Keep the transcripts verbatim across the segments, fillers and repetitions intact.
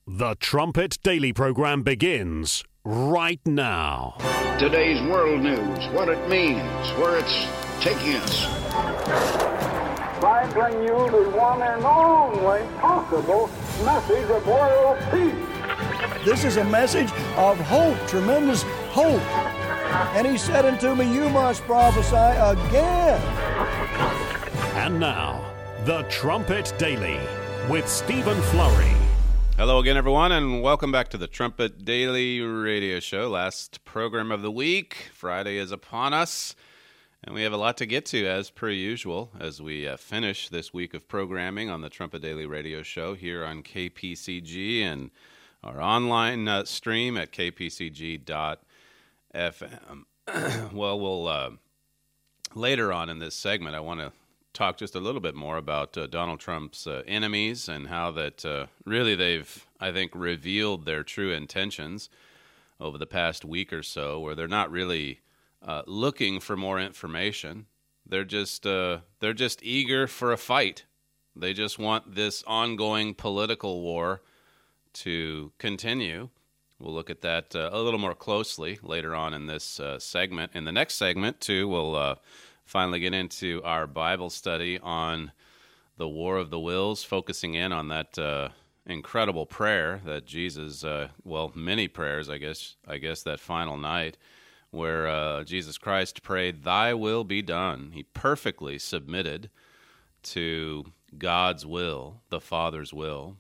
The Trumpet Daily program begins right now. Today's world news, what it means, where it's taking us. I bring you the one and only possible message of world peace. This is a message of hope, tremendous hope. And he said unto me, you must prophesy again. And now, The Trumpet Daily with Stephen Flurry. Hello again, everyone, and welcome back to the Trumpet Daily Radio Show. Last program of the week. Friday is upon us, and we have a lot to get to, as per usual, as we uh, finish this week of programming on the Trumpet Daily Radio Show here on K P C G and our online uh, stream at k p c g dot f m. Well, we'll uh, later on in this segment, I want to talk just a little bit more about uh, Donald Trump's uh, enemies and how that uh, really they've, I think, revealed their true intentions over the past week or so, where they're not really uh, looking for more information. They're just uh, they're just eager for a fight. They just want this ongoing political war to continue. We'll look at that uh, a little more closely later on in this uh, segment. In the next segment, too, we'll uh, finally get into our Bible study on the War of the Wills, focusing in on that uh, incredible prayer that Jesus, uh, well, many prayers, I guess, I guess that final night, where uh, Jesus Christ prayed, "Thy will be done." He perfectly submitted to God's will, the Father's will.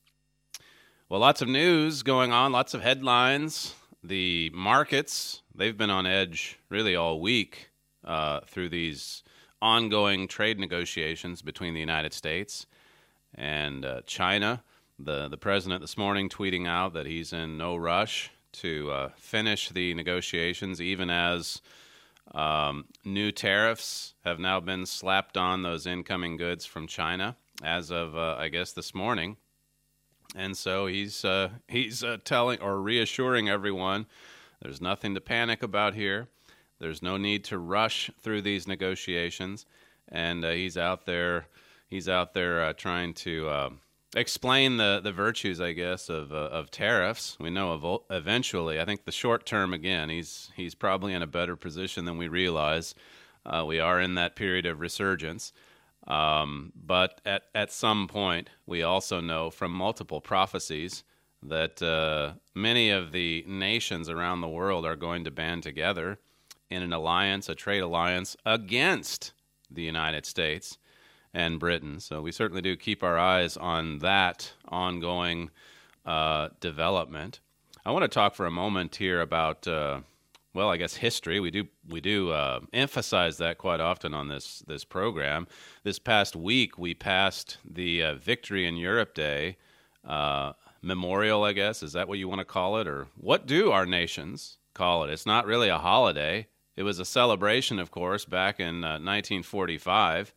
Well, lots of news going on, lots of headlines. The markets, they've been on edge really all week. Uh, through these ongoing trade negotiations between the United States and uh, China. The, the president this morning tweeting out that he's in no rush to uh, finish the negotiations, even as um, new tariffs have now been slapped on those incoming goods from China as of, uh, I guess, this morning. And so he's, uh, he's uh, telling or reassuring everyone there's nothing to panic about here. There's no need to rush through these negotiations, and uh, he's out there. He's out there uh, trying to uh, explain the, the virtues, I guess, of uh, of tariffs. We know ev- eventually. I think the short term, again, he's he's probably in a better position than we realize. Uh, we are in that period of resurgence, um, but at at some point, we also know from multiple prophecies that uh, many of the nations around the world are going to band together in an alliance, a trade alliance, against the United States and Britain. So we certainly do keep our eyes on that ongoing uh, development. I want to talk for a moment here about, uh, well, I guess history. We do we do uh, emphasize that quite often on this this program. This past week, we passed the uh, Victory in Europe Day uh, memorial, I guess. Is that what you want to call it? Or what do our nations call it? It's not really a holiday. It was a celebration, of course, back in uh, nineteen forty-five.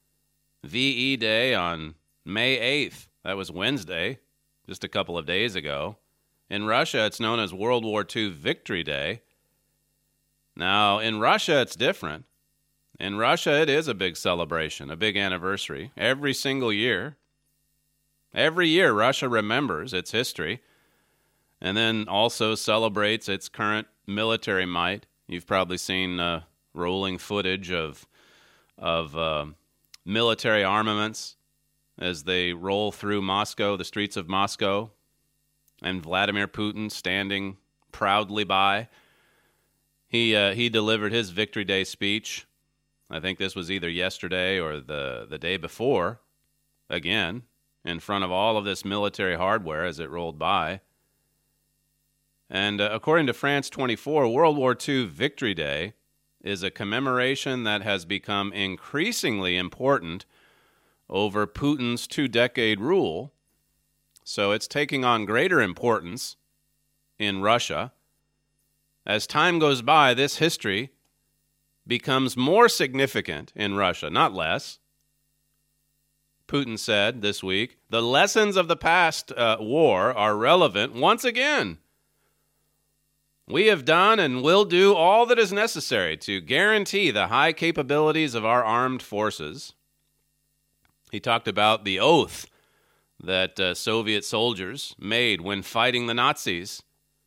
V E Day on May eighth. That was Wednesday, just a couple of days ago. In Russia, it's known as World War Two Victory Day. Now, in Russia, it's different. In Russia, it is a big celebration, a big anniversary, every single year. Every year, Russia remembers its history and then also celebrates its current military might. You've probably seen uh, rolling footage of of uh, military armaments as they roll through Moscow, the streets of Moscow, and Vladimir Putin standing proudly by. He uh, he delivered his Victory Day speech. I think this was either yesterday or the, the day before, again, in front of all of this military hardware as it rolled by. And uh, according to France twenty-four, World War Two Victory Day is a commemoration that has become increasingly important over Putin's two-decade rule. So it's taking on greater importance in Russia. As time goes by, this history becomes more significant in Russia, not less. Putin said this week, the lessons of the past uh, war are relevant once again. We have done and will do all that is necessary to guarantee the high capabilities of our armed forces. He talked about the oath that uh, Soviet soldiers made when fighting the Nazis.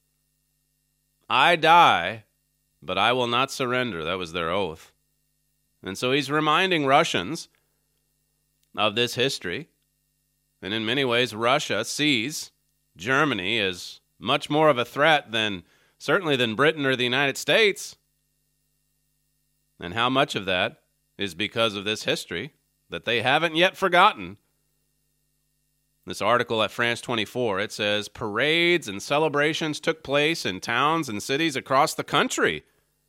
I die, but I will not surrender. That was their oath. And so he's reminding Russians of this history. And in many ways, Russia sees Germany as much more of a threat than, certainly than Britain or the United States. And how much of that is because of this history that they haven't yet forgotten. This article at France twenty-four, it says, parades and celebrations took place in towns and cities across the country.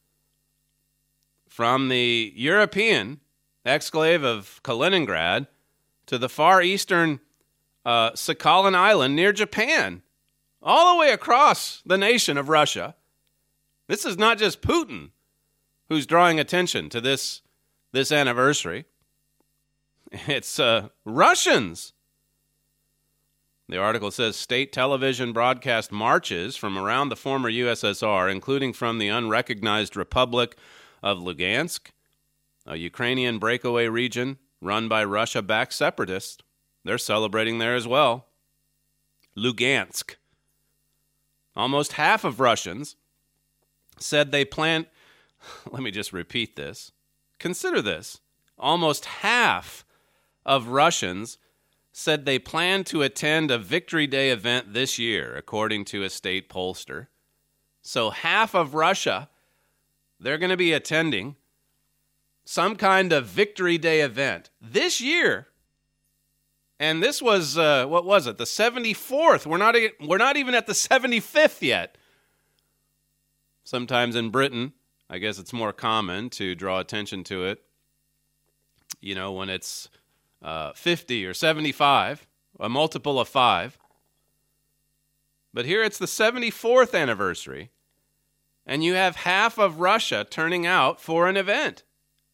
From the European exclave of Kaliningrad to the far eastern uh, Sakhalin Island near Japan, all the way across the nation of Russia. This is not just Putin who's drawing attention to this, this anniversary. It's uh, Russians. The article says state television broadcast marches from around the former U S S R, including from the unrecognized Republic of Lugansk, a Ukrainian breakaway region run by Russia-backed separatists. They're celebrating there as well. Lugansk. Almost half of Russians said they plan... Let me just repeat this. Consider this. Almost half of Russians said they plan to attend a Victory Day event this year, according to a state pollster. So half of Russia, they're going to be attending some kind of Victory Day event this year. And this was, uh, what was it, the seventy-fourth. We're not, we're not even at the seventy-fifth yet. Sometimes in Britain, I guess it's more common to draw attention to it, you know, when it's uh, fifty or seventy-five, a multiple of five. But here it's the seventy-fourth anniversary, and you have half of Russia turning out for an event.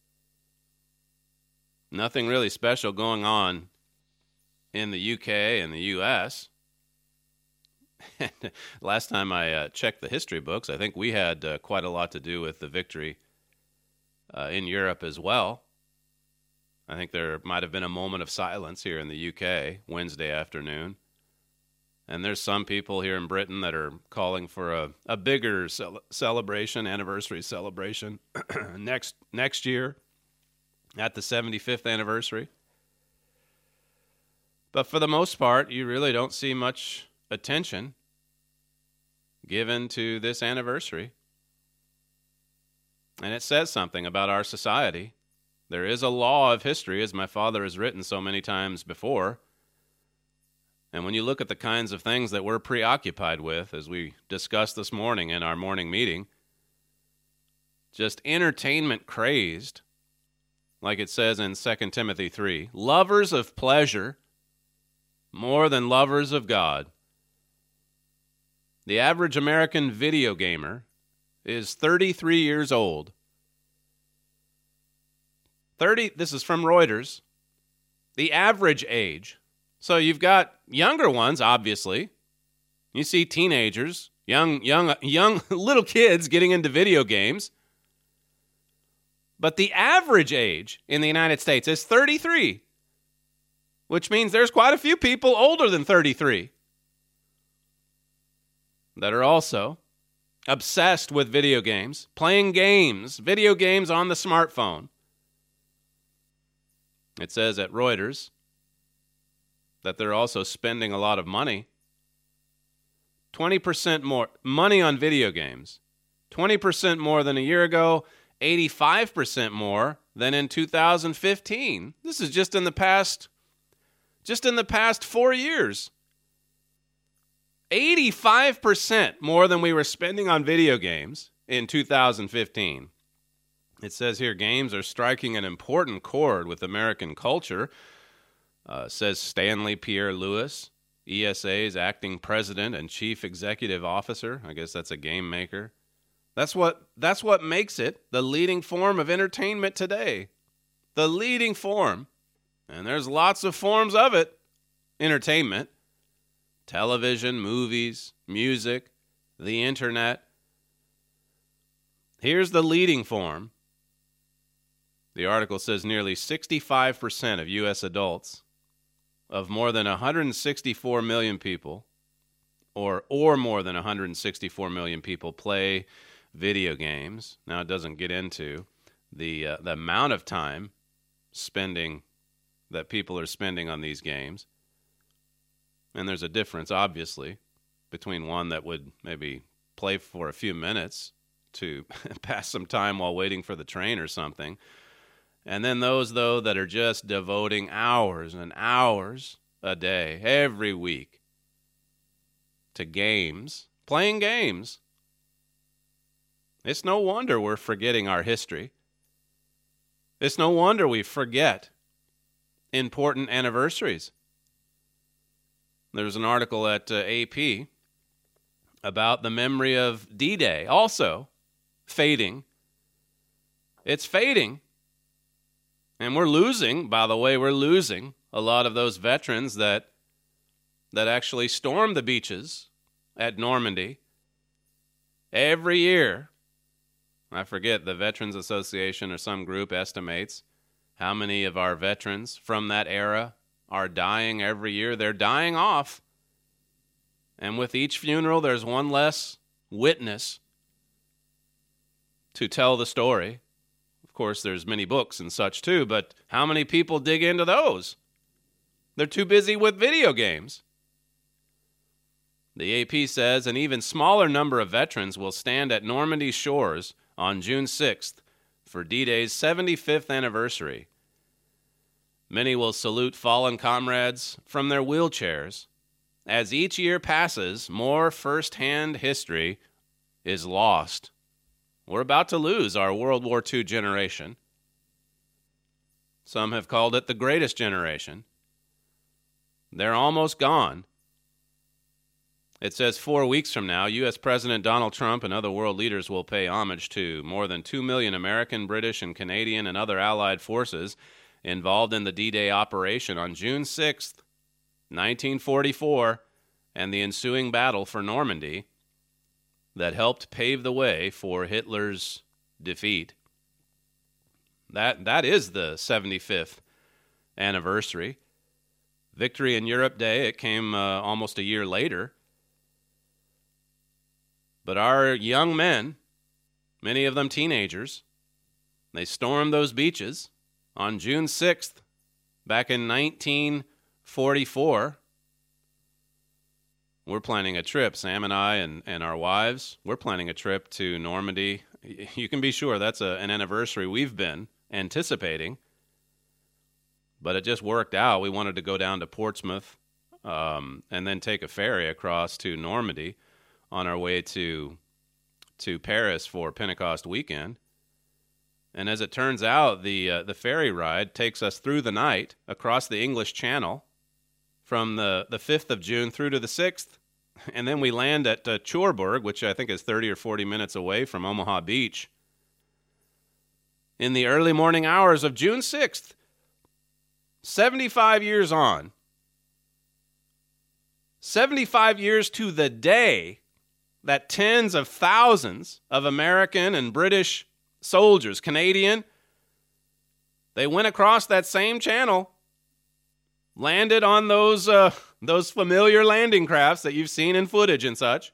Nothing really special going on in the U K and the U S Last time I uh, checked the history books, I think we had uh, quite a lot to do with the victory uh, in Europe as well. I think there might have been a moment of silence here in the U K Wednesday afternoon. And there's some people here in Britain that are calling for a, a bigger cel- celebration, anniversary celebration next next year at the seventy-fifth anniversary. But for the most part, you really don't see much attention given to this anniversary. And it says something about our society. There is a law of history, as my father has written so many times before. And when you look at the kinds of things that we're preoccupied with, as we discussed this morning in our morning meeting, just entertainment crazed, like it says in Second Timothy three, lovers of pleasure more than lovers of God. The average American video gamer is thirty-three years old. thirty, this is from Reuters. The average age. So you've got younger ones, obviously. You see teenagers, young, young, young little kids getting into video games. But the average age in the United States is thirty-three, which means there's quite a few people older than thirty-three that are also obsessed with video games, playing games, video games on the smartphone. It says at Reuters that they're also spending a lot of money. twenty percent more money on video games. twenty percent more than a year ago, eighty-five percent more than in two thousand fifteen. This is just in the past just in the past four years. eighty-five percent more than we were spending on video games in two thousand fifteen. It says here, games are striking an important chord with American culture, uh, says Stanley Pierre Lewis, E S A's acting president and chief executive officer. I guess that's a game maker. That's what that's what makes it the leading form of entertainment today. The leading form. And there's lots of forms of it. Entertainment. Television, movies, music, the internet. Here's the leading form. The article says nearly sixty-five percent of U S adults of more than one hundred sixty-four million people, or or more than one hundred sixty-four million people play video games. Now, it doesn't get into the uh, the amount of time spending that people are spending on these games. And there's a difference, obviously, between one that would maybe play for a few minutes to pass some time while waiting for the train or something, and then those, though, that are just devoting hours and hours a day, every week, to games, playing games. It's no wonder we're forgetting our history. It's no wonder we forget important anniversaries. There's an article at uh, A P about the memory of D-Day also fading. It's fading. And we're losing, by the way, we're losing a lot of those veterans that that actually stormed the beaches at Normandy. Every year, I forget, the Veterans Association or some group estimates how many of our veterans from that era are dying every year. They're dying off. And with each funeral, there's one less witness to tell the story. Of course, there's many books and such too, but how many people dig into those? They're too busy with video games. The A P says an even smaller number of veterans will stand at Normandy shores on June sixth for D-Day's seventy-fifth anniversary. Many will salute fallen comrades from their wheelchairs. As each year passes, more first-hand history is lost. We're about to lose our World War Two generation. Some have called it the greatest generation. They're almost gone. It says four weeks from now, U S President Donald Trump and other world leaders will pay homage to more than two million American, British, and Canadian and other allied forces involved in the D-Day operation on June sixth, nineteen forty-four, and the ensuing battle for Normandy that helped pave the way for Hitler's defeat. That that is the seventy-fifth anniversary. Victory in Europe Day, it came uh, almost a year later. But our young men, many of them teenagers, they stormed those beaches on June sixth, back in nineteen forty-four. We're planning a trip, Sam and I and, and our wives, we're planning a trip to Normandy. You can be sure that's a, an anniversary we've been anticipating. But it just worked out. We wanted to go down to Portsmouth um, and then take a ferry across to Normandy on our way to to Paris for Pentecost weekend. And as it turns out, the uh, the ferry ride takes us through the night across the English Channel from the, the fifth of June through to the sixth. And then we land at uh, Cherbourg, which I think is thirty or forty minutes away from Omaha Beach, in the early morning hours of June sixth. seventy-five years on. seventy-five years to the day that tens of thousands of American and British soldiers, Canadian, they went across that same channel, landed on those uh, those familiar landing crafts that you've seen in footage and such.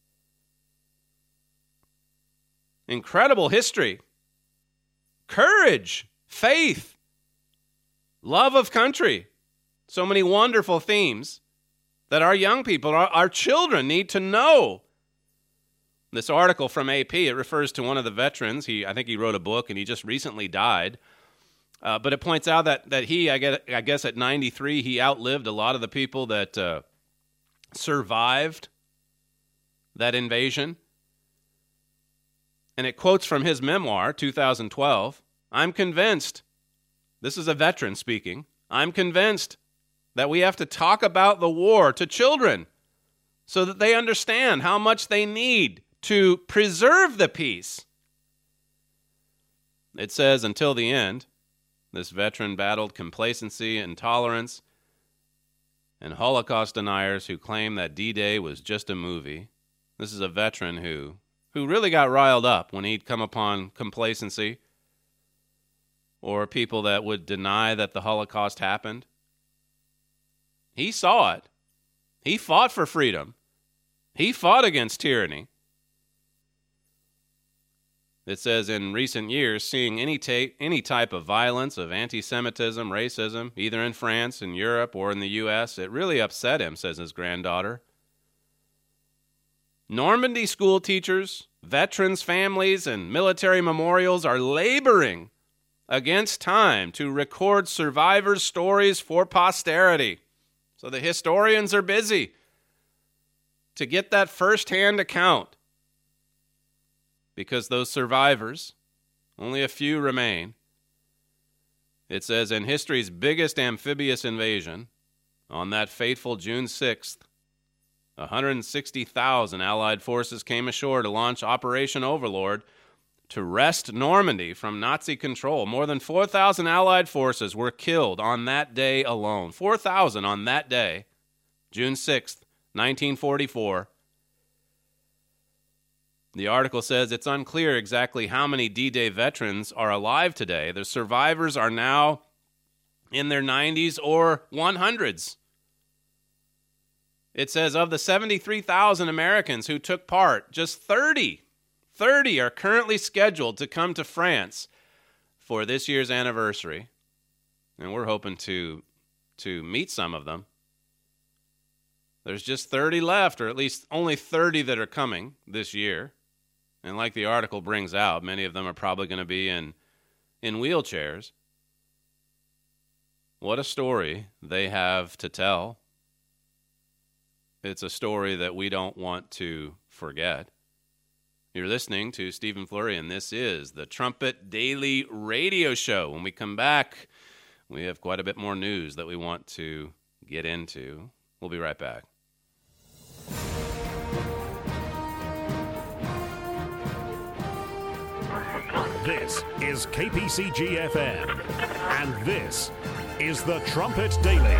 Incredible history, courage, faith, love of country. So many wonderful themes that our young people, our, our children need to know. This article from A P, it refers to one of the veterans. He, I think he wrote a book, and he just recently died. Uh, but it points out that that he, I guess, I guess at ninety-three, he outlived a lot of the people that uh, survived that invasion. And it quotes from his memoir, two thousand twelve, "I'm convinced," this is a veteran speaking, "I'm convinced that we have to talk about the war to children so that they understand how much they need to preserve the peace." It says, until the end, this veteran battled complacency, intolerance, and Holocaust deniers who claim that D-Day was just a movie. This is a veteran who, who really got riled up when he'd come upon complacency or people that would deny that the Holocaust happened. He saw it. He fought for freedom. He fought against tyranny. It says in recent years, seeing any, ta- any type of violence, of anti-Semitism, racism, either in France, in Europe, or in the U S, it really upset him, says his granddaughter. Normandy school teachers, veterans' families, and military memorials are laboring against time to record survivors' stories for posterity. So the historians are busy to get that first-hand account, because those survivors, only a few remain. It says, in history's biggest amphibious invasion, on that fateful June sixth, one hundred sixty thousand Allied forces came ashore to launch Operation Overlord to wrest Normandy from Nazi control. More than four thousand Allied forces were killed on that day alone. four thousand on that day, June sixth, nineteen forty-four. The article says it's unclear exactly how many D-Day veterans are alive today. The survivors are now in their nineties or one hundreds. It says of the seventy-three thousand Americans who took part, just thirty, thirty are currently scheduled to come to France for this year's anniversary. And we're hoping to, to meet some of them. There's just thirty left, or at least only thirty that are coming this year. And like the article brings out, many of them are probably going to be in, in wheelchairs. What a story they have to tell. It's a story that we don't want to forget. You're listening to Stephen Flurry, and this is the Trumpet Daily Radio Show. When we come back, we have quite a bit more news that we want to get into. We'll be right back. This is K P C G F M, and this is the Trumpet Daily.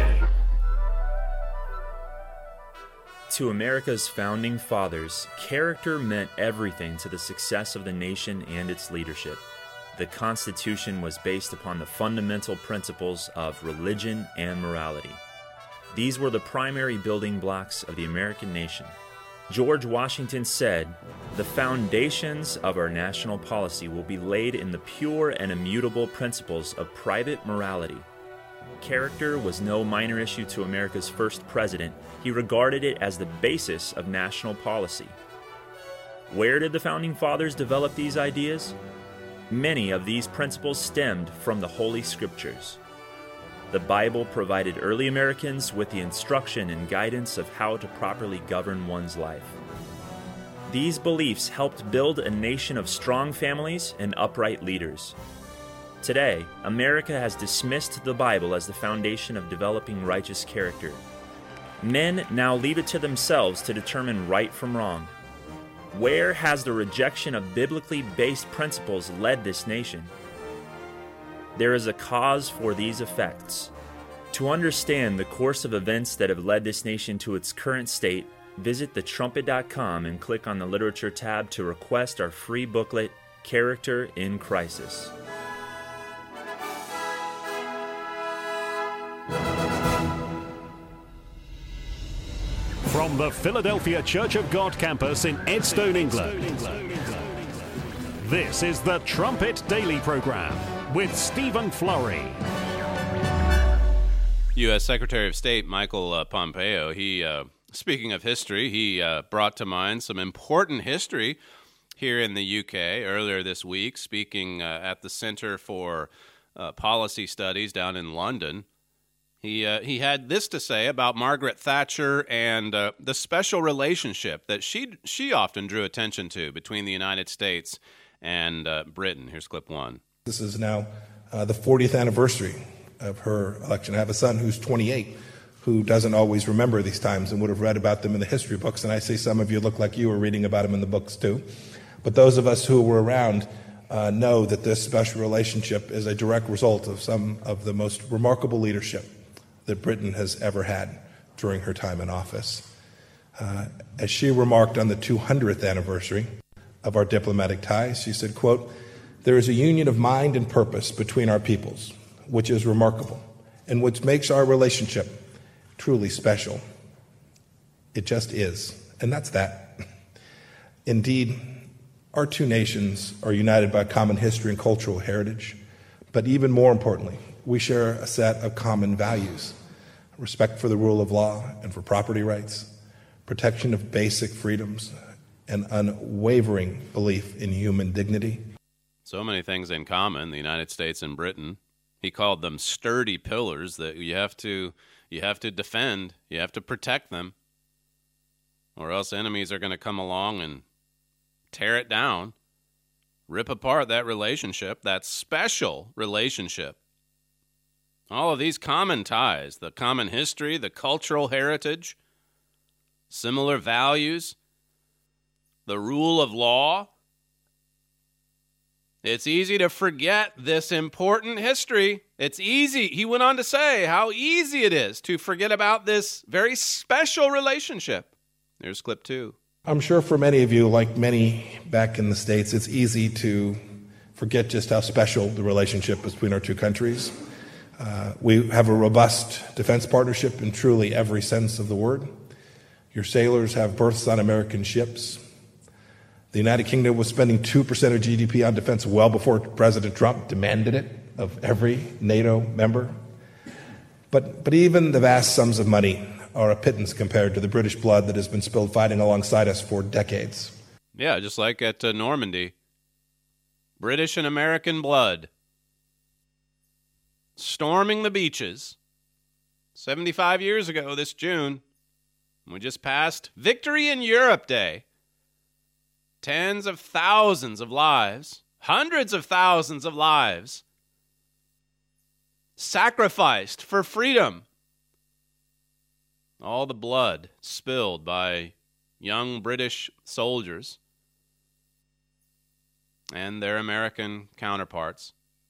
To America's founding fathers, character meant everything to the success of the nation and its leadership. The Constitution was based upon the fundamental principles of religion and morality. These were the primary building blocks of the American nation. George Washington said, "The foundations of our national policy will be laid in the pure and immutable principles of private morality." Character was no minor issue to America's first president. He regarded it as the basis of national policy. Where did the Founding Fathers develop these ideas? Many of these principles stemmed from the Holy Scriptures. The Bible provided early Americans with the instruction and guidance of how to properly govern one's life. These beliefs helped build a nation of strong families and upright leaders. Today, America has dismissed the Bible as the foundation of developing righteous character. Men now leave it to themselves to determine right from wrong. Where has the rejection of biblically based principles led this nation? There is a cause for these effects. To understand the course of events that have led this nation to its current state, visit the trumpet dot com and click on the Literature tab to request our free booklet, Character in Crisis. From the Philadelphia Church of God campus in Edstone, England, this is the Trumpet Daily Program with Stephen Flurry. U S Secretary of State Michael uh, Pompeo, he, uh, speaking of history, he uh, brought to mind some important history here in the U K earlier this week, speaking uh, at the Center for uh, Policy Studies down in London. He uh, he had this to say about Margaret Thatcher and uh, the special relationship that she she often drew attention to between the United States and uh, Britain. Here's clip one. This is now uh, the fortieth anniversary of her election. I have a son who's twenty-eight who doesn't always remember these times and would have read about them in the history books. And I see some of you look like you were reading about them in the books too. But those of us who were around uh, know that this special relationship is a direct result of some of the most remarkable leadership that Britain has ever had during her time in office. Uh, as she remarked on the two hundredth anniversary of our diplomatic ties, she said, quote, "There is a union of mind and purpose between our peoples, which is remarkable, and which makes our relationship truly special. It just is, and that's that. Indeed, our two nations are united by common history and cultural heritage, but even more importantly, we share a set of common values: respect for the rule of law and for property rights, protection of basic freedoms, and unwavering belief in human dignity. So many things in common, the United States and Britain. He called them sturdy pillars that you have to you have to defend, you have to protect them, or else enemies are going to come along and tear it down, rip apart that relationship, that special relationship. All of these common ties, the common history, the cultural heritage, similar values, the rule of law. It's easy to forget this important history. It's easy, he went on to say, how easy it is to forget about this very special relationship. Here's clip two. I'm sure for many of you, like many back in the States, it's easy to forget just how special the relationship is between our two countries. Uh, we have a robust defense partnership in truly every sense of the word. Your sailors have berths on American ships. The United Kingdom was spending two percent of G D P on defense well before President Trump demanded it of every NATO member. But, but even the vast sums of money are a pittance compared to the British blood that has been spilled fighting alongside us for decades. Yeah, just like at uh, Normandy. British and American blood. Storming the beaches. seventy-five years ago this June. We just passed Victory in Europe Day. Tens of thousands of lives, hundreds of thousands of lives sacrificed for freedom. All the blood spilled by young British soldiers and their American counterparts.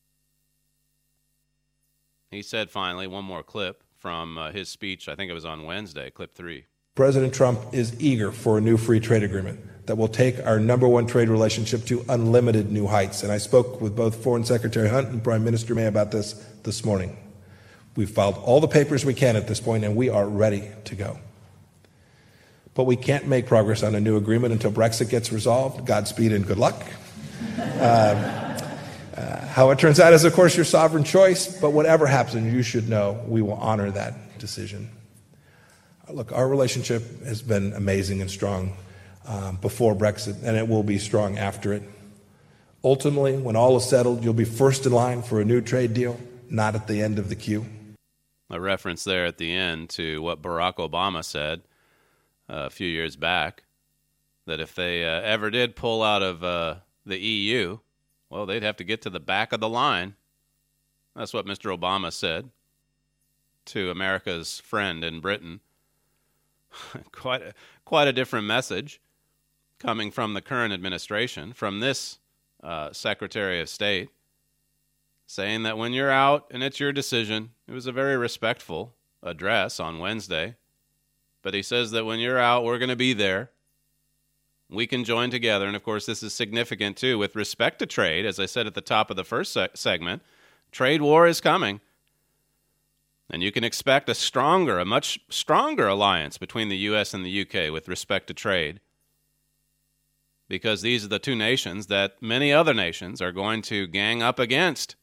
He said finally, one more clip from uh, his speech, I think it was on Wednesday, clip three. President Trump is eager for a new free trade agreement that will take our number one trade relationship to unlimited new heights. And I spoke with both Foreign Secretary Hunt and Prime Minister May about this this morning. We've filed all the papers we can at this point, and we are ready to go. But we can't make progress on a new agreement until Brexit gets resolved. Godspeed and good luck. uh, uh, how it turns out is, of course, your sovereign choice, but whatever happens, you should know we will honor that decision. Look, our relationship has been amazing and strong um, before Brexit, and it will be strong after it. Ultimately, when all is settled, you'll be first in line for a new trade deal, not at the end of the queue. A reference there at the end to what Barack Obama said uh, a few years back, that if they uh, ever did pull out of uh, the E U, well, they'd have to get to the back of the line. That's what Mister Obama said to America's friend in Britain. quite a, quite a different message coming from the current administration, from this uh, Secretary of State, saying that when you're out and it's your decision. It was a very respectful address on Wednesday, but he says that when you're out, we're going to be there. We can join together, and of course this is significant too with respect to trade. As I said at the top of the first se- segment, trade war is coming. And you can expect a stronger, a much stronger alliance between the U S and the U K with respect to trade, because these are the two nations that many other nations are going to gang up against.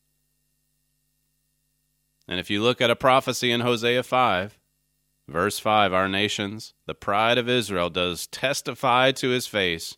And if you look at a prophecy in Hosea five, verse five, our nations, the pride of Israel, does testify to his face.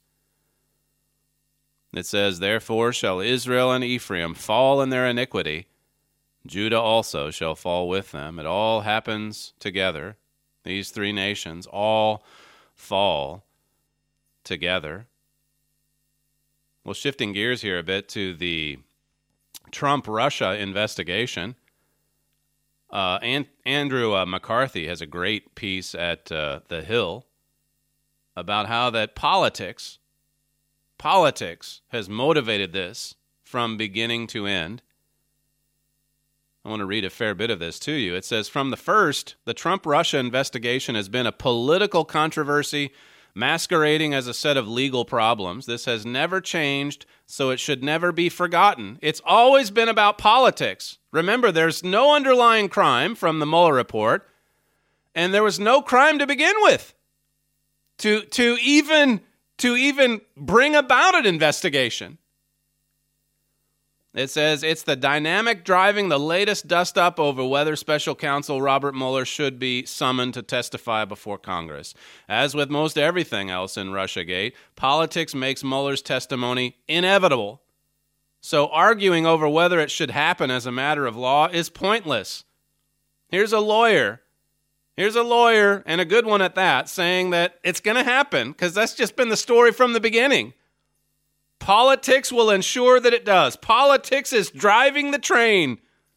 It says, therefore shall Israel and Ephraim fall in their iniquity, Judah also shall fall with them. It all happens together. These three nations all fall together. Well, shifting gears here a bit to the Trump-Russia investigation. Uh, and Andrew uh, McCarthy has a great piece at uh, The Hill about how that politics, politics has motivated this from beginning to end. I want to read a fair bit of this to you. It says, from the first, the Trump-Russia investigation has been a political controversy masquerading as a set of legal problems. This has never changed, so it should never be forgotten. It's always been about politics. Remember, there's no underlying crime from the Mueller report. and there was no crime to begin with. To to even to even bring about an investigation. It says it's the dynamic driving the latest dust-up over whether special counsel Robert Mueller should be summoned to testify before Congress. As with most everything else in Russiagate, politics makes Mueller's testimony inevitable. So arguing over whether it should happen as a matter of law is pointless. Here's a lawyer, here's a lawyer, and a good one at that, saying that it's going to happen, because that's just been the story from the beginning. Politics will ensure that it does. Politics is driving the train.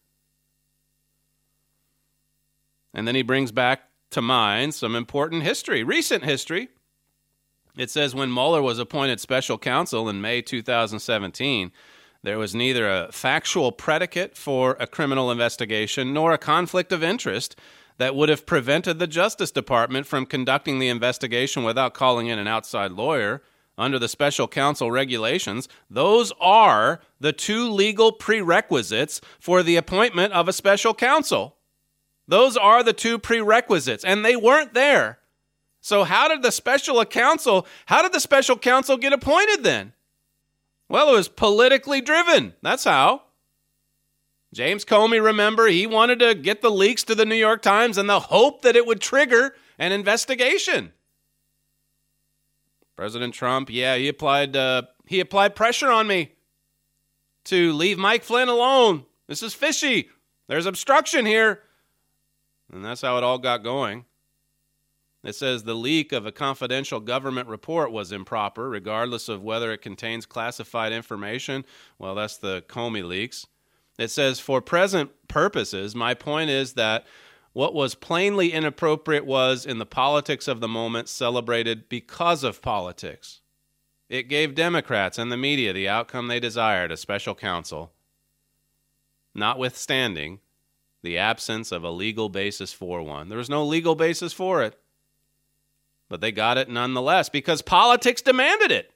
And then he brings back to mind some important history, recent history. It says when Mueller was appointed special counsel in May two thousand seventeen, there was neither a factual predicate for a criminal investigation nor a conflict of interest that would have prevented the Justice Department from conducting the investigation without calling in an outside lawyer. Under the special counsel regulations, those are the two legal prerequisites for the appointment of a special counsel. Those are the two prerequisites, and they weren't there. So how did the special counsel, how did the special counsel get appointed then? Well, it was politically driven. That's how. James Comey, remember, he wanted to get the leaks to the New York Times in the hope that it would trigger an investigation. President Trump, yeah, he applied uh, he applied pressure on me to leave Mike Flynn alone. This is fishy. There's obstruction here. And that's how it all got going. It says the leak of a confidential government report was improper, regardless of whether it contains classified information. Well, that's the Comey leaks. It says, for present purposes, my point is that what was plainly inappropriate was, in the politics of the moment, celebrated because of politics. It gave Democrats and the media the outcome they desired, a special counsel, notwithstanding the absence of a legal basis for one. There was no legal basis for it, but they got it nonetheless because politics demanded it.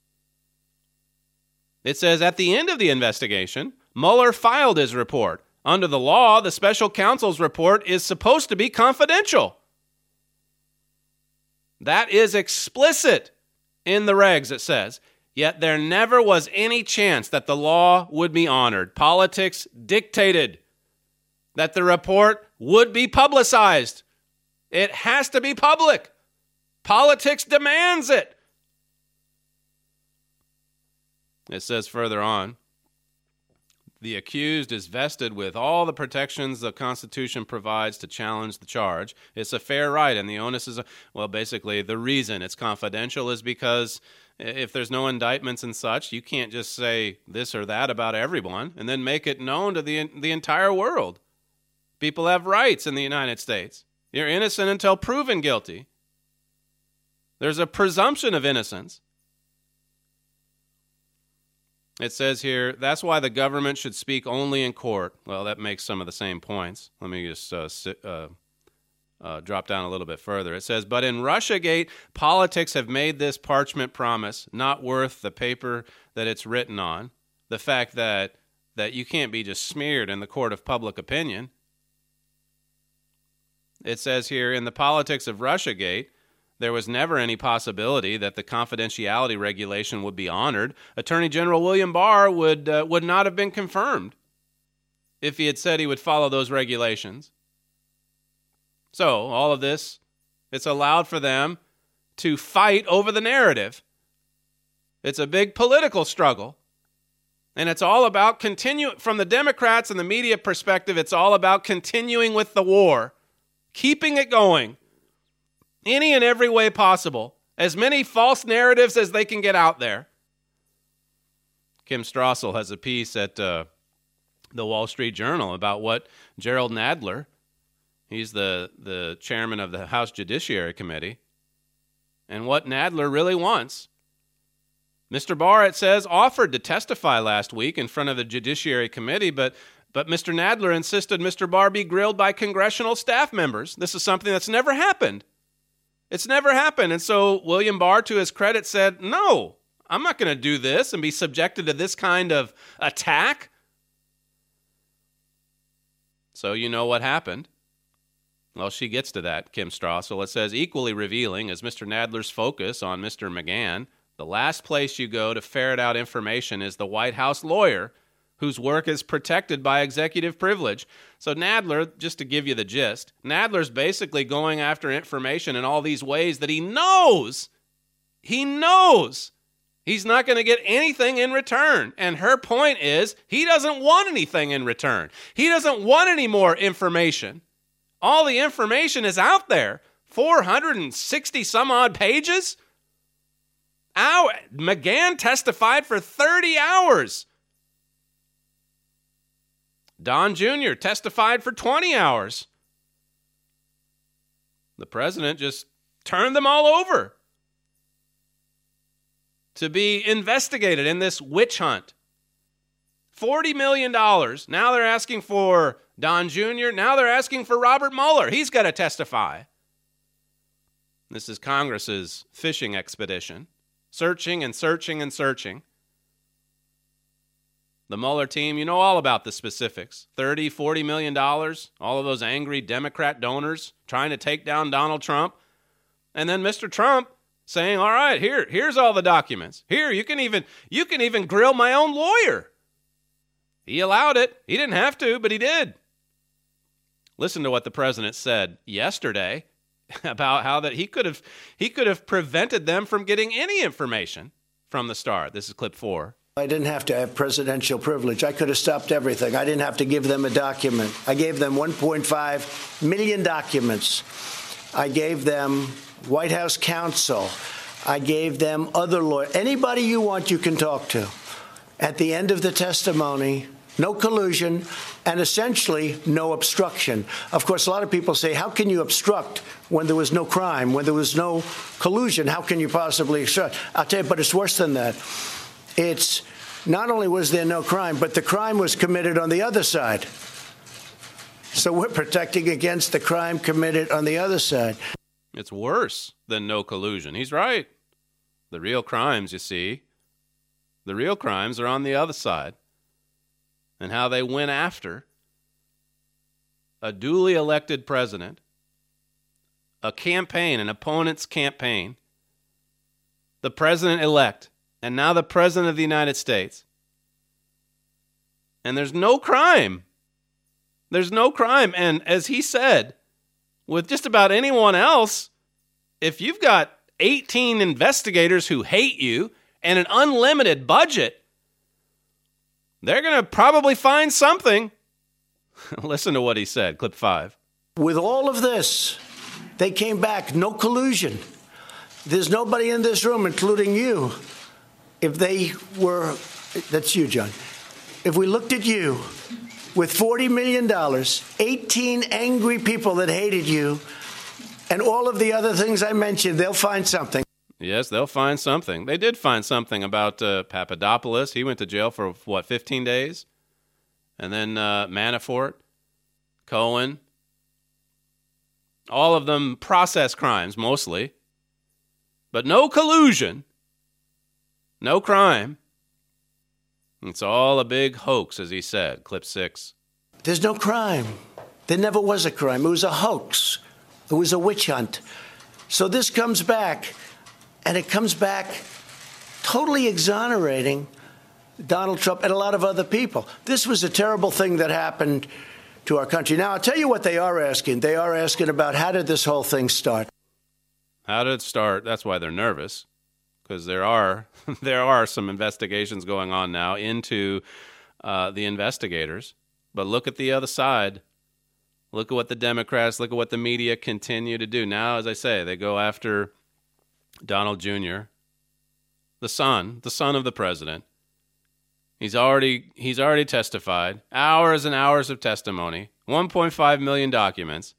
It says, at the end of the investigation, Mueller filed his report. Under the law, the special counsel's report is supposed to be confidential. That is explicit in the regs, it says. Yet there never was any chance that the law would be honored. Politics dictated that the report would be publicized. It has to be public. Politics demands it. It says further on, the accused is vested with all the protections the Constitution provides to challenge the charge. It's a fair right, and the onus is, a, well, basically, the reason it's confidential is because if there's no indictments and such, you can't just say this or that about everyone and then make it known to the the entire world. People have rights in the United States. You're innocent until proven guilty. There's a presumption of innocence. It says here, that's why the government should speak only in court. Well, that makes some of the same points. Let me just uh, sit, uh, uh, drop down a little bit further. It says, but in Russiagate, politics have made this parchment promise not worth the paper that it's written on. The fact that that you can't be just smeared in the court of public opinion. It says here, in the politics of Russiagate, there was never any possibility that the confidentiality regulation would be honored. Attorney General William Barr would uh, would not have been confirmed if he had said he would follow those regulations. So, all of this, it's allowed for them to fight over the narrative. It's a big political struggle. And it's all about continuing, from the Democrats and the media perspective, it's all about continuing with the war, keeping it going. Any and every way possible. As many false narratives as they can get out there. Kim Strassel has a piece at uh, the Wall Street Journal about what Gerald Nadler, he's the, the chairman of the House Judiciary Committee, and what Nadler really wants. Mister Barr, it says, offered to testify last week in front of the Judiciary Committee, but But Mister Nadler insisted Mister Barr be grilled by congressional staff members. This is something that's never happened. It's never happened. And so William Barr, to his credit, said, no, I'm not going to do this and be subjected to this kind of attack. So you know what happened. Well, she gets to that, Kim Strassel. It says, equally revealing is Mister Nadler's focus on Mister McGahn. The last place you go to ferret out information is the White House lawyer, whose work is protected by executive privilege. So Nadler, just to give you the gist, Nadler's basically going after information in all these ways that he knows, he knows he's not going to get anything in return. And her point is, he doesn't want anything in return. He doesn't want any more information. All the information is out there. four hundred sixty some odd pages. Ow, McGahn testified for thirty hours. Don Junior testified for twenty hours. The president just turned them all over to be investigated in this witch hunt. forty million dollars. Now they're asking for Don Junior Now they're asking for Robert Mueller. He's got to testify. This is Congress's fishing expedition. Searching and searching and searching. The Mueller team, you know all about the specifics. thirty, forty million dollars. All of those angry Democrat donors trying to take down Donald Trump. And then Mister Trump saying, all right, here, here's all the documents. Here, you can even, you can even grill my own lawyer. He allowed it. He didn't have to, but he did. Listen to what the president said yesterday about how that he could have he could have prevented them from getting any information from the start. This is clip four. I didn't have to have presidential privilege. I could have stopped everything. I didn't have to give them a document. I gave them one point five million documents. I gave them White House counsel. I gave them other lawyers. Anybody you want, you can talk to. At the end of the testimony, no collusion, and essentially no obstruction. Of course, a lot of people say, how can you obstruct when there was no crime, when there was no collusion? How can you possibly obstruct? I'll tell you, but it's worse than that. It's not only was there no crime, but the crime was committed on the other side. So we're protecting against the crime committed on the other side. It's worse than no collusion. He's right. The real crimes, you see, the real crimes are on the other side. And how they went after a duly elected president, a campaign, an opponent's campaign, the president-elect, and now the president of the United States. And there's no crime. There's no crime. And as he said, with just about anyone else, if you've got eighteen investigators who hate you and an unlimited budget, they're going to probably find something. Listen to what he said, clip five. With all of this, they came back, no collusion. There's nobody in this room, including you. If they were, that's you, John. If we looked at you with forty million dollars, eighteen angry people that hated you, and all of the other things I mentioned, they'll find something. Yes, they'll find something. They did find something about uh, Papadopoulos. He went to jail for, what, fifteen days? And then uh, Manafort, Cohen, all of them process crimes, mostly. But no collusion, no crime. It's all a big hoax, as he said, clip six. There's no crime. There never was a crime. It was a hoax. It was a witch hunt. So this comes back. And it comes back totally exonerating Donald Trump and a lot of other people. This was a terrible thing that happened to our country. Now, I'll tell you what they are asking. They are asking about how did this whole thing start? How did it start? That's why they're nervous, because there are there are some investigations going on now into uh, the investigators. But look at the other side. Look at what the Democrats, look at what the media continue to do. Now, as I say, they go after Donald Junior, the son, the son of the president. He's already he's already testified. Hours and hours of testimony. one point five million documents.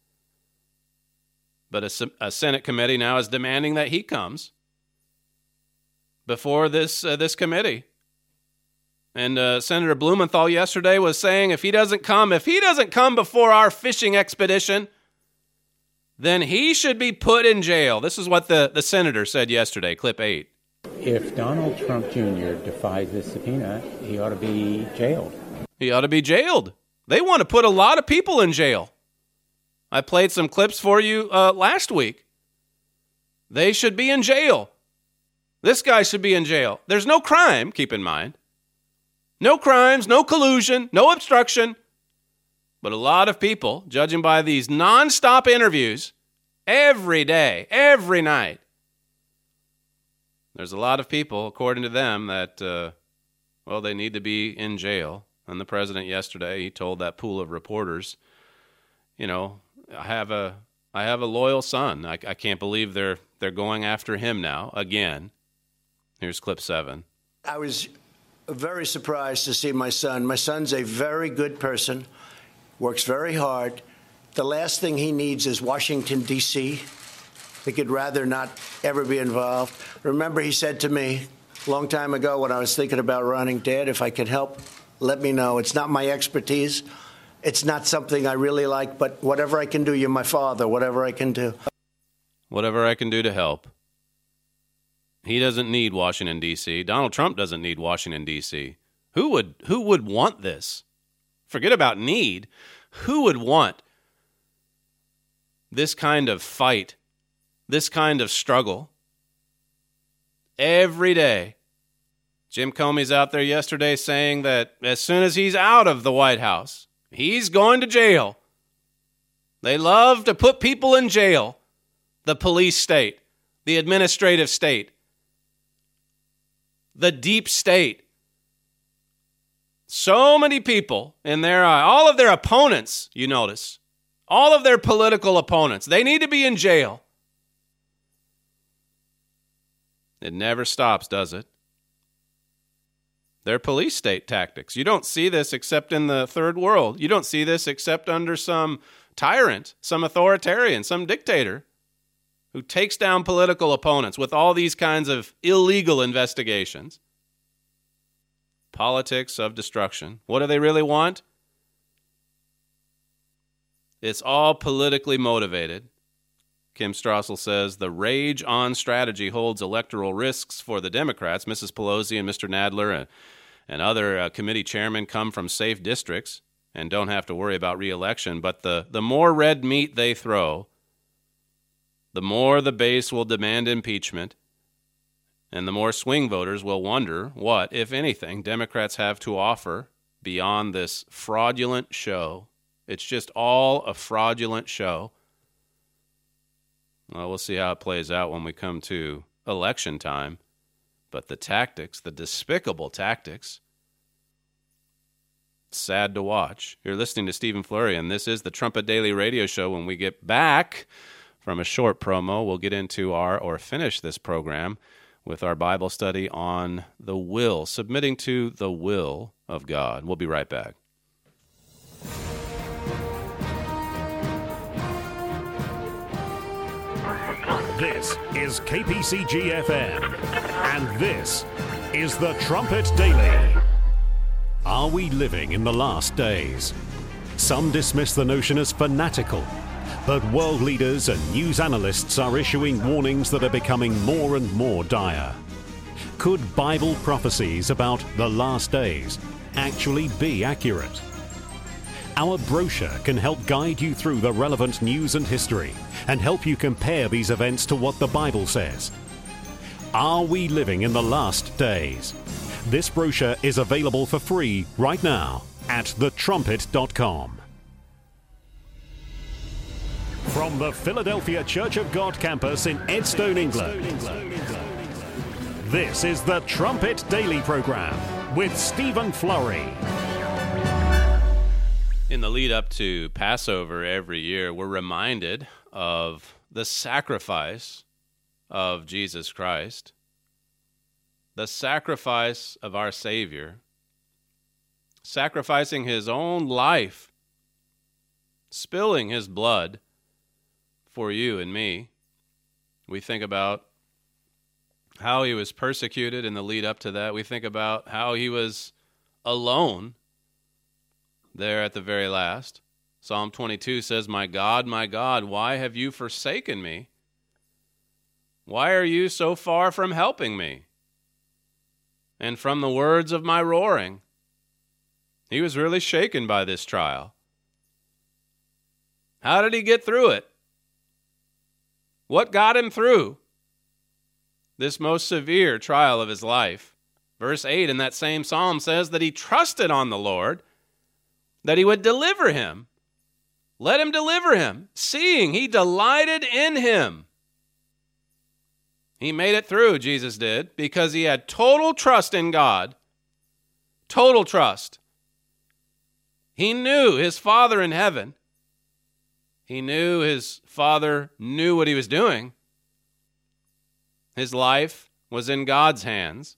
But a, a Senate committee now is demanding that he comes before this uh, this committee. And uh, Senator Blumenthal yesterday was saying if he doesn't come, if he doesn't come before our fishing expedition, then he should be put in jail. This is what the, the senator said yesterday, clip eight. If Donald Trump Junior defies this subpoena, he ought to be jailed. He ought to be jailed. They want to put a lot of people in jail. I played some clips for you uh, last week. They should be in jail. This guy should be in jail. There's no crime, keep in mind. No crimes, no collusion, no obstruction. But a lot of people, judging by these nonstop interviews, every day, every night, there's a lot of people, according to them, that, uh, well, they need to be in jail. And the president yesterday, he told that pool of reporters, you know, I have a, I have a loyal son. I, I can't believe they're they're going after him now again. Here's clip seven. I was very surprised to see my son. My son's a very good person, works very hard. The last thing he needs is Washington, D C He could rather not ever be involved. Remember, he said to me a long time ago when I was thinking about running, Dad, if I could help, let me know. It's not my expertise. It's not something I really like, but whatever I can do, you're my father, whatever I can do. Whatever I can do to help. He doesn't need Washington, D C Donald Trump doesn't need Washington, D C Who would, who would want this? Forget about need. Who would want this kind of fight, this kind of struggle every day? Jim Comey's out there yesterday saying that as soon as he's out of the White House, he's going to jail. They love to put people in jail. The police state, the administrative state, the deep state. So many people in their eye, all of their opponents, you notice, all of their political opponents, they need to be in jail. It never stops, does it? They're police state tactics. You don't see this except in the third world. You don't see this except under some tyrant, some authoritarian, some dictator who takes down political opponents with all these kinds of illegal investigations. Politics of destruction. What do they really want? It's all politically motivated. Kim Strassel says the rage-on strategy holds electoral risks for the Democrats. Missus Pelosi and Mister Nadler and, and other uh, committee chairmen come from safe districts and don't have to worry about re-election. But the, the more red meat they throw, the more the base will demand impeachment, and the more swing voters will wonder what, if anything, Democrats have to offer beyond this fraudulent show. It's just all a fraudulent show. Well, we'll see how it plays out when we come to election time. But the tactics, the despicable tactics, sad to watch. You're listening to Stephen Flurry, and this is the Trumpet Daily Radio Show. When we get back from a short promo, we'll get into our, or finish this program with our Bible study on the will, submitting to the will of God. We'll be right back. This is K P C G F M, and this is the Trumpet Daily. Are we living in the last days? Some dismiss the notion as fanatical, but world leaders and news analysts are issuing warnings that are becoming more and more dire. Could Bible prophecies about the last days actually be accurate? Our brochure can help guide you through the relevant news and history and help you compare these events to what the Bible says. Are we living in the last days? This brochure is available for free right now at the trumpet dot com. From the Philadelphia Church of God campus in Edstone, England, this is the Trumpet Daily Program with Stephen Flurry. In the lead up to Passover every year, we're reminded of the sacrifice of Jesus Christ, the sacrifice of our Savior, sacrificing his own life, spilling his blood for you and me. We think about how he was persecuted in the lead up to that. We think about how he was alone there at the very last. Psalm twenty-two says, "My God, my God, why have you forsaken me? Why are you so far from helping me? And from the words of my roaring." He was really shaken by this trial. How did he get through it? What got him through this most severe trial of his life? Verse eight in that same psalm says that he trusted on the Lord, that he would deliver him. Let him deliver him, seeing he delighted in him. He made it through, Jesus did, because he had total trust in God. Total trust. He knew his Father in heaven. He knew his Father knew what he was doing. His life was in God's hands.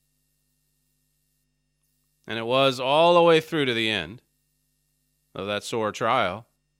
And it was all the way through to the end of that sore trial.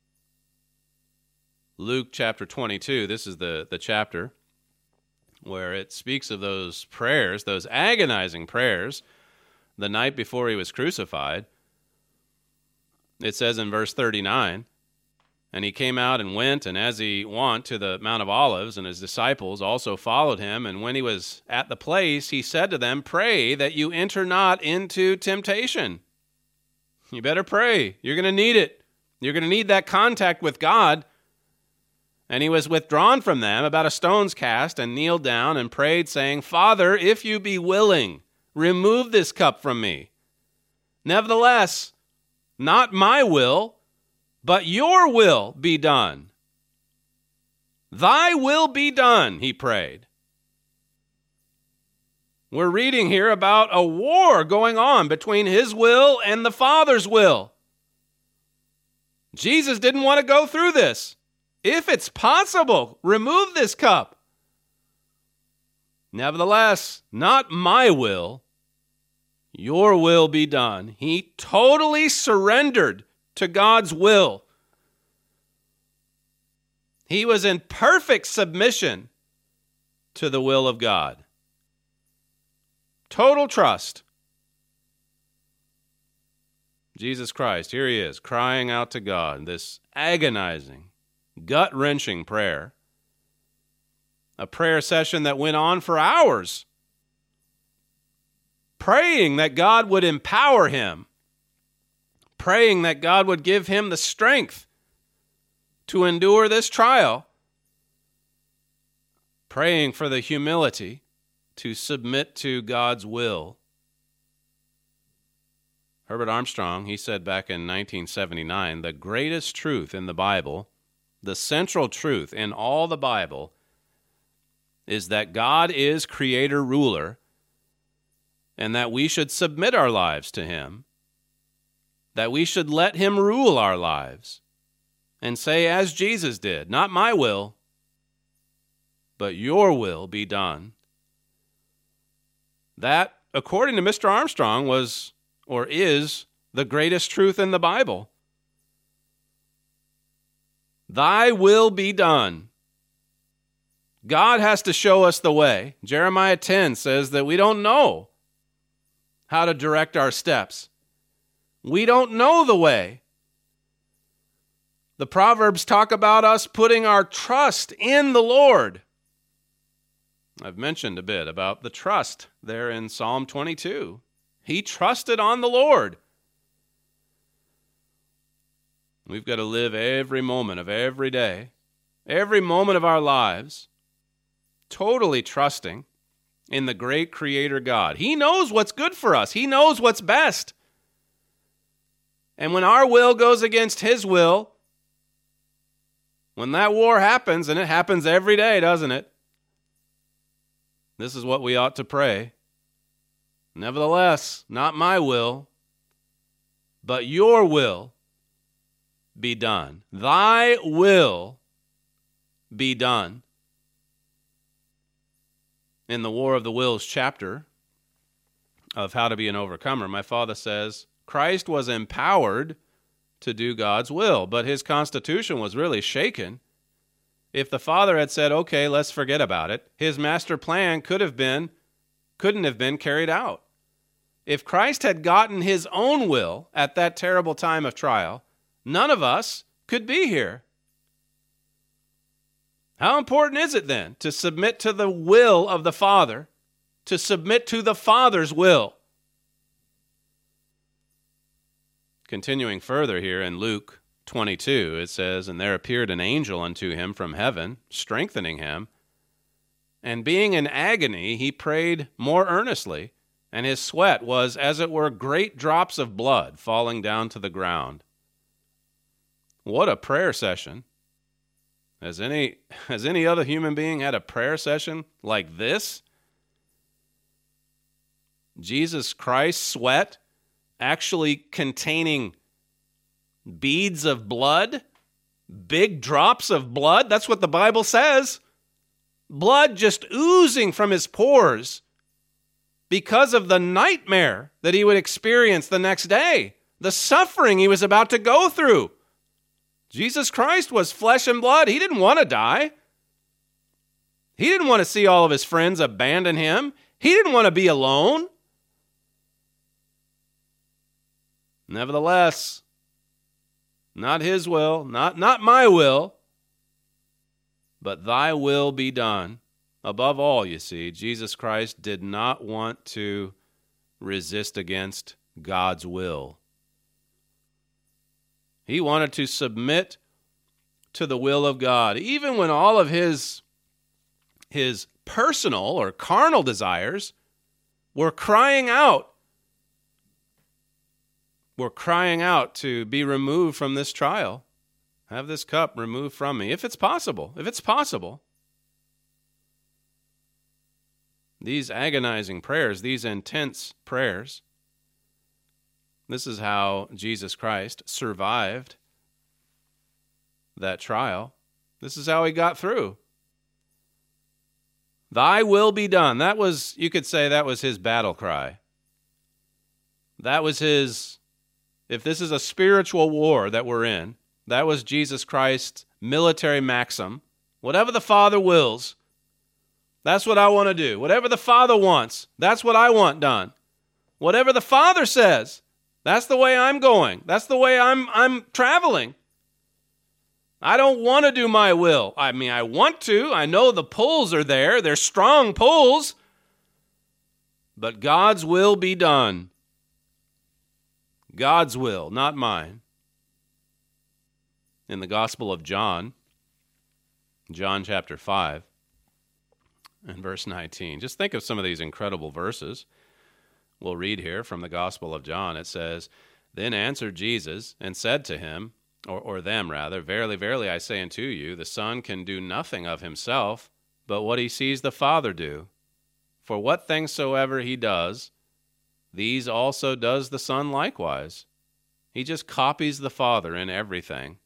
Luke chapter twenty-two, this is the, the chapter where it speaks of those prayers, those agonizing prayers, the night before he was crucified. It says in verse thirty-nine, and he came out and went, and as he went to the Mount of Olives, and his disciples also followed him. And when he was at the place, he said to them, pray that you enter not into temptation. You better pray. You're going to need it. You're going to need that contact with God. And he was withdrawn from them about a stone's cast, and kneeled down and prayed, saying, Father, if you be willing, remove this cup from me. Nevertheless, not my will, but your will be done. Thy will be done, he prayed. We're reading here about a war going on between his will and the Father's will. Jesus didn't want to go through this. If it's possible, remove this cup. Nevertheless, not my will, your will be done. He totally surrendered to God's will. He was in perfect submission to the will of God. Total trust. Jesus Christ, here he is, crying out to God, this agonizing, gut-wrenching prayer. A prayer session that went on for hours, praying that God would empower him, praying that God would give him the strength to endure this trial, praying for the humility to submit to God's will. Herbert Armstrong, he said back in nineteen seventy-nine, the greatest truth in the Bible, the central truth in all the Bible, is that God is creator ruler, and that we should submit our lives to him, that we should let him rule our lives, and say as Jesus did, not my will, but your will be done. That, according to Mister Armstrong, was or is the greatest truth in the Bible. Thy will be done. God has to show us the way. Jeremiah ten says that we don't know how to direct our steps. We don't know the way. The Proverbs talk about us putting our trust in the Lord. I've mentioned a bit about the trust there in Psalm twenty-two. He trusted on the Lord. We've got to live every moment of every day, every moment of our lives, totally trusting in the great Creator God. He knows what's good for us. He knows what's best. And when our will goes against his will, when that war happens, and it happens every day, doesn't it? This is what we ought to pray. Nevertheless, not my will, but your will be done. Thy will be done. In the War of the Wills chapter of How to Be an Overcomer, my father says, Christ was empowered to do God's will, but his constitution was really shaken. If the Father had said, okay, let's forget about it, his master plan could have been, couldn't have been carried out. If Christ had gotten his own will at that terrible time of trial, none of us could be here. How important is it then to submit to the will of the Father, to submit to the Father's will? Continuing further here in Luke twenty-two, it says, "And there appeared an angel unto him from heaven, strengthening him. And being in agony, he prayed more earnestly, and his sweat was, as it were, great drops of blood falling down to the ground." What a prayer session. Has any, has any other human being had a prayer session like this? Jesus Christ's sweat actually containing beads of blood, big drops of blood. That's what the Bible says. Blood just oozing from his pores because of the nightmare that he would experience the next day, the suffering he was about to go through. Jesus Christ was flesh and blood. He didn't want to die. He didn't want to see all of his friends abandon him. He didn't want to be alone. Nevertheless, not his will, not, not my will, but thy will be done. Above all, you see, Jesus Christ did not want to resist against God's will. He wanted to submit to the will of God, even when all of his, his personal or carnal desires were crying out, were crying out to be removed from this trial. Have this cup removed from me, if it's possible, if it's possible. These agonizing prayers, these intense prayers, this is how Jesus Christ survived that trial. This is how he got through. Thy will be done. That was, you could say that was his battle cry. That was his, if this is a spiritual war that we're in, that was Jesus Christ's military maxim. Whatever the Father wills, that's what I want to do. Whatever the Father wants, that's what I want done. Whatever the Father says, that's the way I'm going. That's the way I'm I'm traveling. I don't want to do my will. I mean, I want to. I know the pulls are there. They're strong pulls. But God's will be done. God's will, not mine. In the Gospel of John, John chapter five, and verse nineteen. Just think of some of these incredible verses. We'll read here from the Gospel of John. It says, "Then answered Jesus and said to him," or, or them rather, "Verily, verily, I say unto you, the Son can do nothing of himself, but what he sees the Father do. For what things soever he does, these also does the Son likewise." He just copies the Father in everything.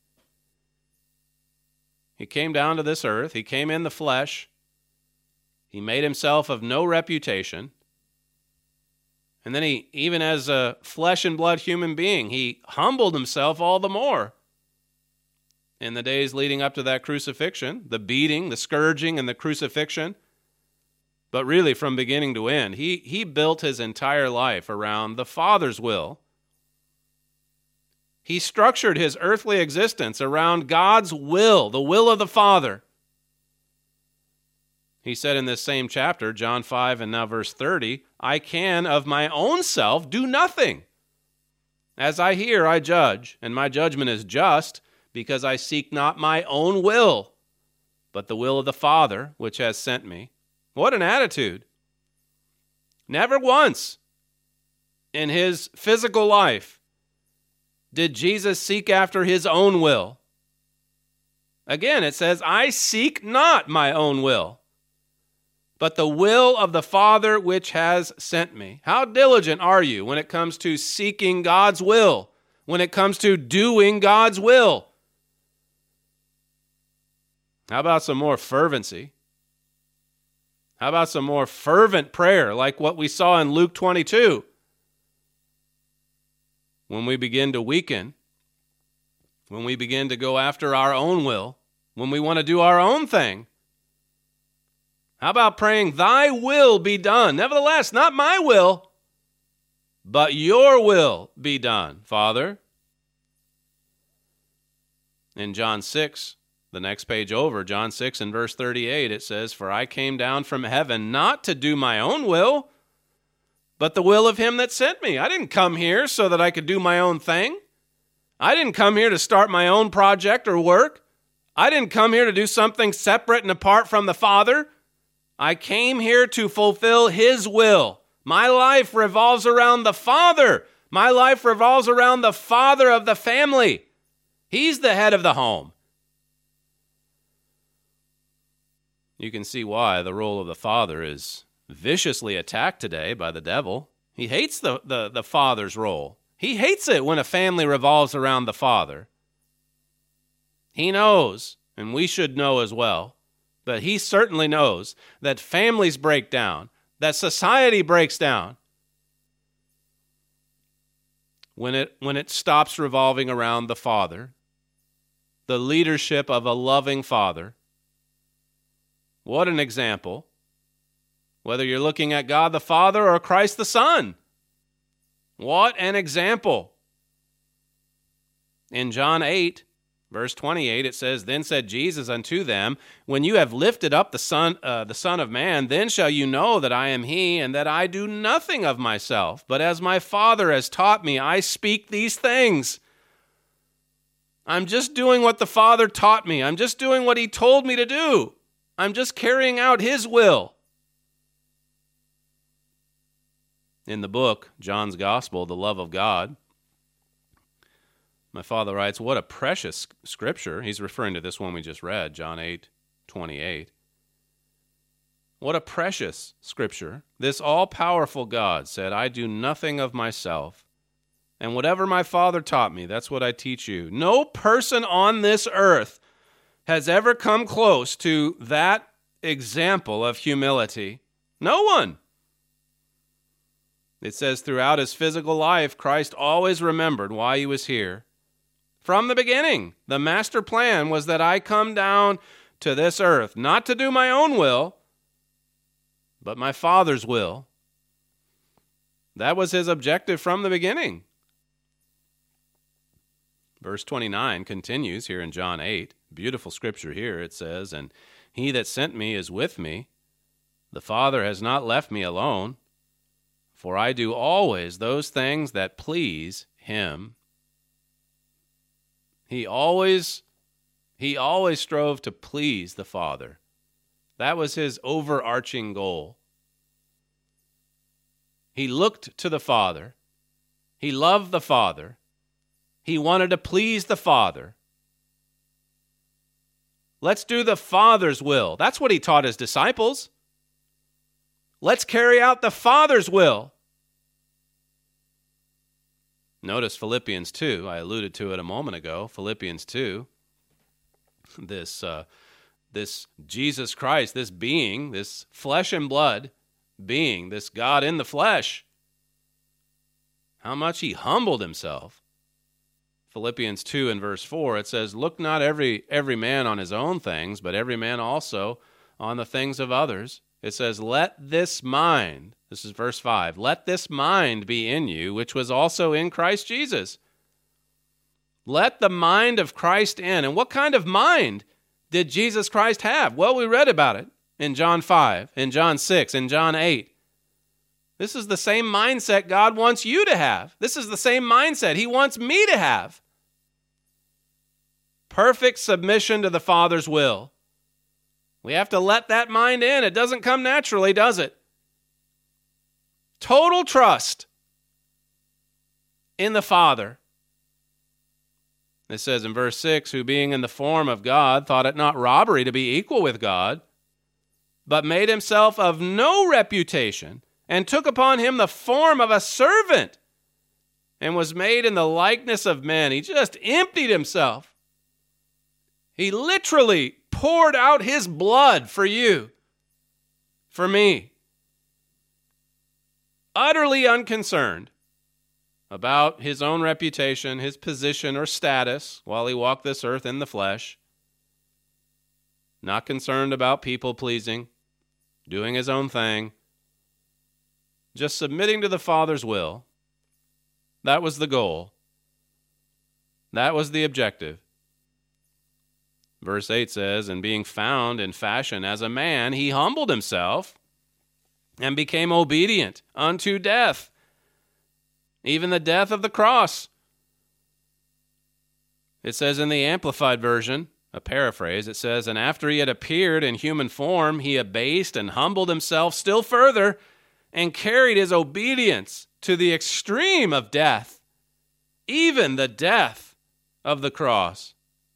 He came down to this earth. He came in the flesh. He made himself of no reputation. And then he, even as a flesh and blood human being, he humbled himself all the more. In the days leading up to that crucifixion, the beating, the scourging, and the crucifixion, but really from beginning to end, he, he built his entire life around the Father's will. He structured his earthly existence around God's will, the will of the Father. He said in this same chapter, John five and now verse thirty, "I can of my own self do nothing. As I hear, I judge, and my judgment is just, because I seek not my own will, but the will of the Father which has sent me." What an attitude. Never once in his physical life did Jesus seek after his own will. Again, it says, "I seek not my own will, but the will of the Father which has sent me." How diligent are you when it comes to seeking God's will, when it comes to doing God's will? How about some more fervency? How about some more fervent prayer like what we saw in Luke twenty-two? When we begin to weaken, when we begin to go after our own will, when we want to do our own thing, how about praying, "Thy will be done. Nevertheless, not my will, but your will be done, Father." In John six, the next page over, John six and verse thirty-eight, it says, "For I came down from heaven not to do my own will, but the will of him that sent me." I didn't come here so that I could do my own thing. I didn't come here to start my own project or work. I didn't come here to do something separate and apart from the Father. I came here to fulfill His will. My life revolves around the Father. My life revolves around the father of the family. He's the head of the home. You can see why the role of the father is viciously attacked today by the devil. He hates the, the, the father's role. He hates it when a family revolves around the father. He knows, and we should know as well, but he certainly knows that families break down, that society breaks down when it when it stops revolving around the Father, the leadership of a loving Father. What an example. Whether you're looking at God the Father or Christ the Son. What an example. In John eight, verse twenty-eight, it says, "Then said Jesus unto them, When you have lifted up the Son, uh, the Son of Man, then shall you know that I am He, and that I do nothing of myself, but as my Father has taught me, I speak these things." I'm just doing what the Father taught me. I'm just doing what He told me to do. I'm just carrying out His will. In the book, John's Gospel, The Love of God, my father writes, what a precious scripture. He's referring to this one we just read, John eight twenty-eight. What a precious scripture. This all-powerful God said, I do nothing of myself, and whatever my Father taught me, that's what I teach you. No person on this earth has ever come close to that example of humility. No one. It says throughout his physical life, Christ always remembered why he was here. From the beginning, the master plan was that I come down to this earth, not to do my own will, but my Father's will. That was his objective from the beginning. Verse twenty-nine continues here in John eight. Beautiful scripture here. It says, and he that sent me is with me. The Father has not left me alone, for I do always those things that please him. He always, he always strove to please the Father. That was his overarching goal. He looked to the Father. He loved the Father. He wanted to please the Father. Let's do the Father's will. That's what he taught his disciples. Let's carry out the Father's will. Notice Philippians two. I alluded to it a moment ago. Philippians two. This, uh, this Jesus Christ, this being, this flesh and blood being, this God in the flesh, how much he humbled himself. Philippians two and verse four, it says, look not every every man on his own things, but every man also on the things of others. It says, let this mind, this is verse five, let this mind be in you, which was also in Christ Jesus. Let the mind of Christ in. And what kind of mind did Jesus Christ have? Well, we read about it in John five, in John six, in John eight. This is the same mindset God wants you to have. This is the same mindset he wants me to have. Perfect submission to the Father's will. We have to let that mind in. It doesn't come naturally, does it? Total trust in the Father. It says in verse six, who being in the form of God thought it not robbery to be equal with God, but made himself of no reputation, and took upon him the form of a servant, and was made in the likeness of men. He just emptied himself. He literally poured out his blood for you, for me. Utterly unconcerned about his own reputation, his position or status while he walked this earth in the flesh. Not concerned about people pleasing, doing his own thing. Just submitting to the Father's will. That was the goal. That was the objective. Verse eight says, and being found in fashion as a man, he humbled himself and became obedient unto death, even the death of the cross. It says in the Amplified Version, a paraphrase, it says, "And after he had appeared in human form, he abased and humbled himself still further and carried his obedience to the extreme of death, even the death of the cross."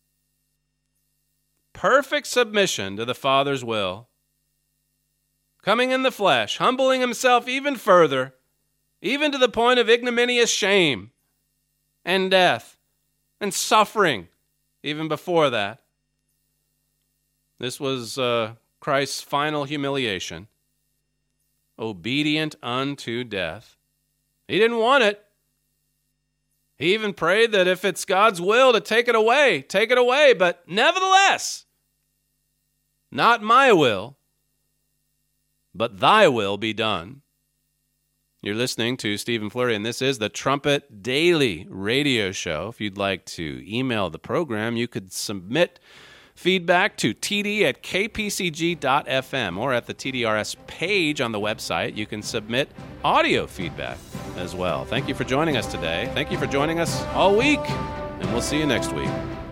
Perfect submission to the Father's will. Coming in the flesh, humbling himself even further, even to the point of ignominious shame and death and suffering even before that. This was uh, Christ's final humiliation. Obedient unto death. He didn't want it. He even prayed that if it's God's will to take it away, take it away. But nevertheless, not my will, but thy will be done. You're listening to Stephen Flurry, and this is the Trumpet Daily Radio Show. If you'd like to email the program, you could submit feedback to td at k p c g dot f m, or at the T D R S page on the website. You can submit audio feedback as well. Thank you for joining us today. Thank you for joining us all week, and we'll see you next week.